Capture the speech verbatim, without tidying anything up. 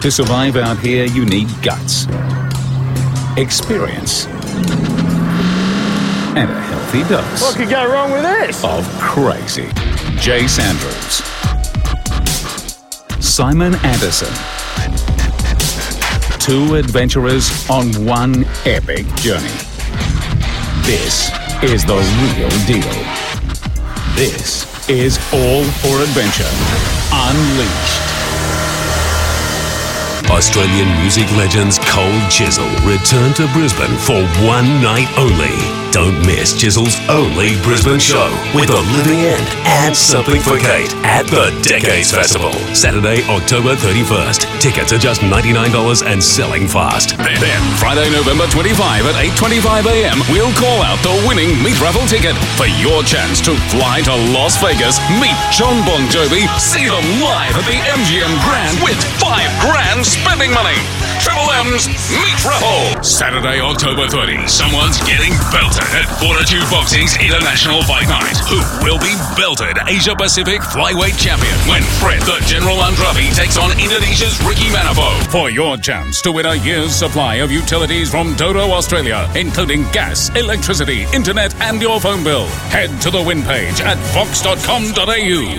To survive out here, you need guts, experience, and a healthy dose. What could go wrong with this? Of crazy. Jace Andrews, Simon Anderson. Two adventurers on one epic journey. This is the real deal. This is All for Adventure Unleashed. Australian music legends Cold Chisel return to Brisbane for one night only. Don't miss Chisel's only Brisbane show with a living end and something for Kate at the Decades Festival. Saturday, October thirty-first. Tickets are just ninety-nine dollars and selling fast. Then, Friday, November twenty-fifth at eight twenty-five a m, we'll call out the winning Meat Raffle ticket for your chance to fly to Las Vegas, meet John Bon Jovi, see them live at the M G M Grand with five grand spending money. Triple M's Meat Raffle. Saturday, October thirtieth. Someone's getting belted at Fortitude Boxing's International Fight Night. Who will be belted Asia Pacific Flyweight Champion when Fred the General Andrade takes on Indonesia's Ricky Manafo. For your chance to win a year's supply of utilities from Dodo Australia, including gas, electricity, internet, and your phone bill, head to the win page at fox dot com dot a u.